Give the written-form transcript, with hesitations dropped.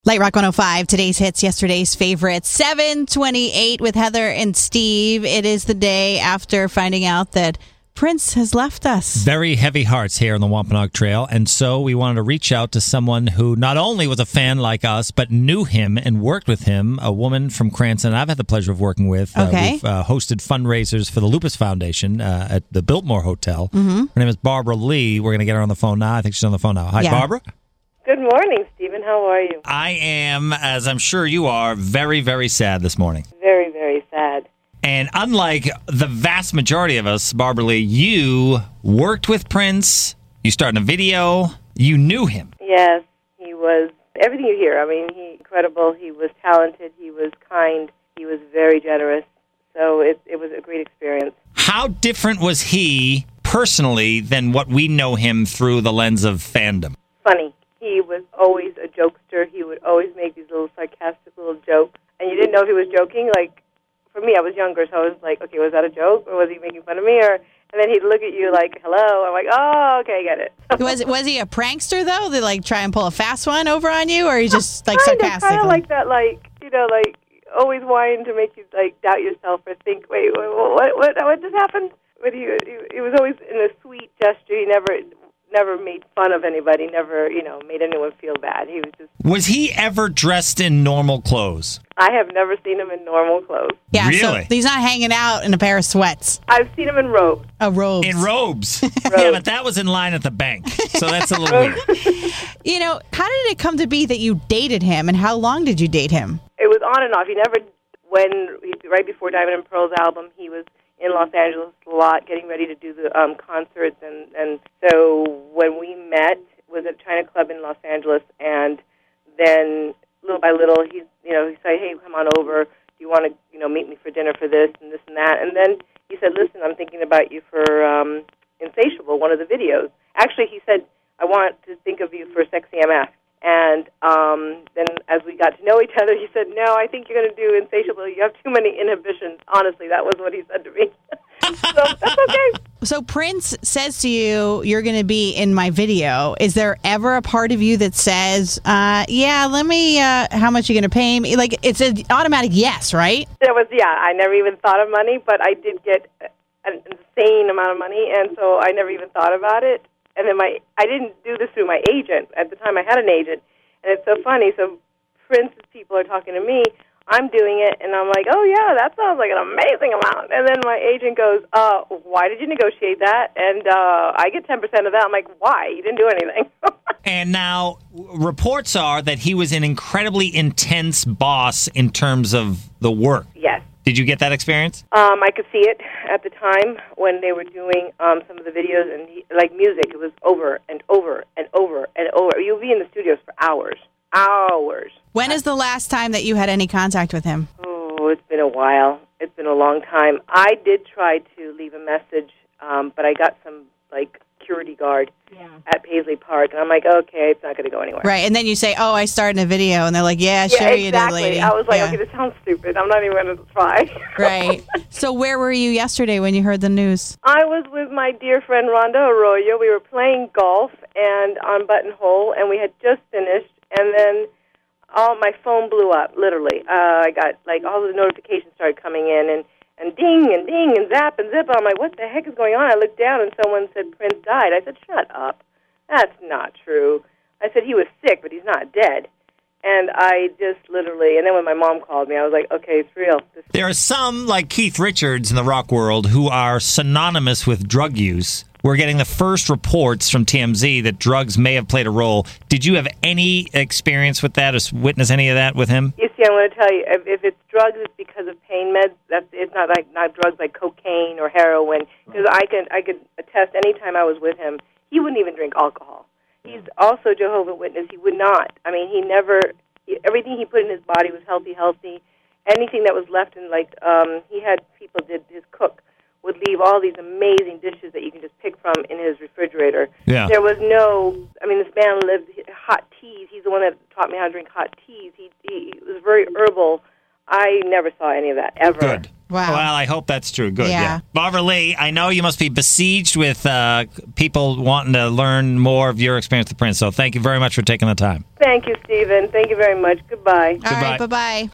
Light Rock 105, today's hits, yesterday's favorites. 7:28 with Heather and Steve. It is the day after finding out that Prince has left us. Very heavy hearts here on the Wampanoag Trail, and so we wanted to reach out to someone who not only was a fan like us, but knew him and worked with him, a woman from Cranston I've had the pleasure of working with. Okay. We've hosted fundraisers for the Lupus Foundation at the Biltmore Hotel. Mm-hmm. Her name is Barbara Lee. We're going to get her on the phone now. I think she's on the phone now. Hi, Barbara. Good morning, Stephen. How are you? I am, as I'm sure you are, very, very sad this morning. Very, very sad. And unlike the vast majority of us, Barbara Lee, you worked with Prince, you started a video, you knew him. Yes, he was everything you hear. I mean, he's incredible. He was talented. He was kind. He was very generous. So it was a great experience. How different was he personally than what we know him through the lens of fandom? Funny. He was always a jokester. He would always make these little sarcastic little jokes. And you didn't know if he was joking. Like, for me, I was younger, so I was like, okay, was that a joke? Or was he making fun of me? And then he'd look at you like, hello. I'm like, oh, okay, I get it. Was he a prankster, though? Did like try and pull a fast one over on you? Or he just like sarcastic? Kind of like that, like, you know, like always wanting to make you like doubt yourself or think, wait, what just happened? But he was always in a sweet gesture. He never made fun of anybody, never, made anyone feel bad. He was just... Was he ever dressed in normal clothes? I have never seen him in normal clothes. Yeah, really? So he's not hanging out in a pair of sweats. I've seen him in robes. Oh, robes. In robes. Yeah, but that was in line at the bank, so that's a little weird. How did it come to be that you dated him, and how long did you date him? It was on and off. Right before Diamond and Pearl's album, he was in Los Angeles a lot, getting ready to do the concerts, and so when we met, was at China Club in Los Angeles, and then little by little, he said, hey, come on over. Do you want to, meet me for dinner for this and that? And then he said, listen, I'm thinking about you for Insatiable, one of the videos. Actually, he said, I want to think of you for Sexy MF. And then as we got to know each other, he said, no, I think you're going to do Insatiable. You have too many inhibitions. Honestly, that was what he said to me. So that's okay. So Prince says to you, you're going to be in my video. Is there ever a part of you that says, how much are you going to pay me? Like, it's an automatic yes, right? I never even thought of money, but I did get an insane amount of money, and so I never even thought about it. And then I didn't do this through my agent. At the time, I had an agent. And it's so funny. So Prince's people are talking to me. I'm doing it, and I'm like, oh, yeah, that sounds like an amazing amount. And then my agent goes, why did you negotiate that? And I get 10% of that. I'm like, why? You didn't do anything. And now reports are that he was an incredibly intense boss in terms of the work. Yes. Did you get that experience? I could see it at the time when they were doing some of the videos, and like music, it was over and over and over and over. You'll be in the studios for hours. Hours. When is the last time that you had any contact with him? Oh, it's been a while. It's been a long time. I did try to leave a message, but I got some, security guard at Paisley Park, and I'm like, okay, it's not going to go anywhere. Right, and then you say, oh, I starred in a video, and they're like, yeah, sure exactly. You did, lady. I was like, okay, this sounds stupid. I'm not even going to try. Right. So where were you yesterday when you heard the news? I was with my dear friend Rhonda Arroyo. We were playing golf and on Buttonhole, and we had just finished, and then my phone blew up, literally. I got, all the notifications started coming in, and ding and ding and zap and zip. I'm like, what the heck is going on? I looked down, and someone said Prince died. I said, shut up. That's not true. I said, he was sick, but he's not dead. And I just literally, and then when my mom called me, I was like, okay, it's real. There are some, like Keith Richards in the rock world, who are synonymous with drug use. We're getting the first reports from TMZ that drugs may have played a role. Did you have any experience with that or witness any of that with him? You see, I'm going to tell you, if it's drugs, it's because of pain meds. It's not drugs like cocaine or heroin. Because I could attest any time I was with him, he wouldn't even drink alcohol. He's also Jehovah's Witness. He would not. I mean, everything he put in his body was healthy. Anything that was left in, he had people his cook would leave all these amazing dishes that you can just pick from in his refrigerator. Yeah. There was this man lived hot teas. He's the one that taught me how to drink hot teas. He was very herbal. I never saw any of that, ever. Good. Wow. Well, I hope that's true. Good. Yeah. Yeah. Barbara Lee, I know you must be besieged with people wanting to learn more of your experience with Prince. So thank you very much for taking the time. Thank you, Stephen. Thank you very much. Goodbye. All right, Goodbye. bye-bye.